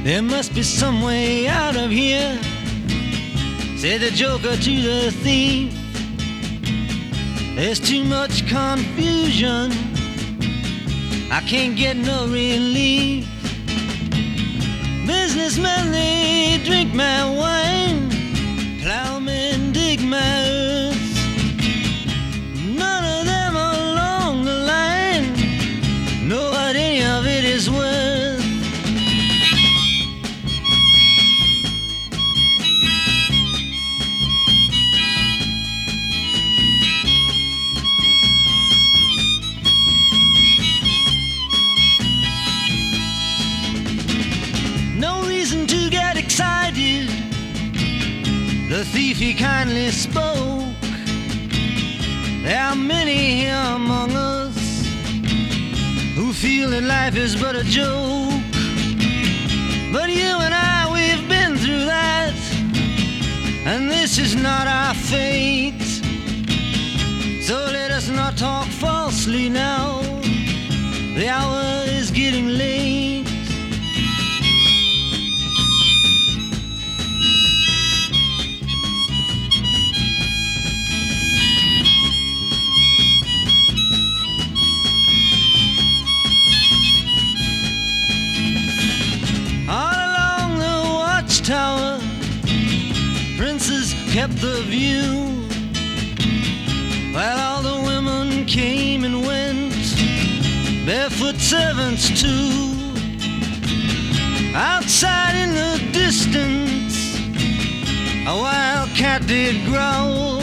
There must be some way out of here, said the joker to the thief. There's too much confusion, I can't get no relief. Businessmen, they drink my wine, plowmen dig my earth. None of them along the line know what any of it is worth. No reason to get excited, the thief he kindly spoke. There are many here among us who feel that life is but a joke. But you and I, we've been through that, and this is not our fate. So let us not talk falsely now, the hour is getting late. Tower, princes kept the view, while all the women came and went, barefoot servants too. Outside in the distance, a wild cat did growl,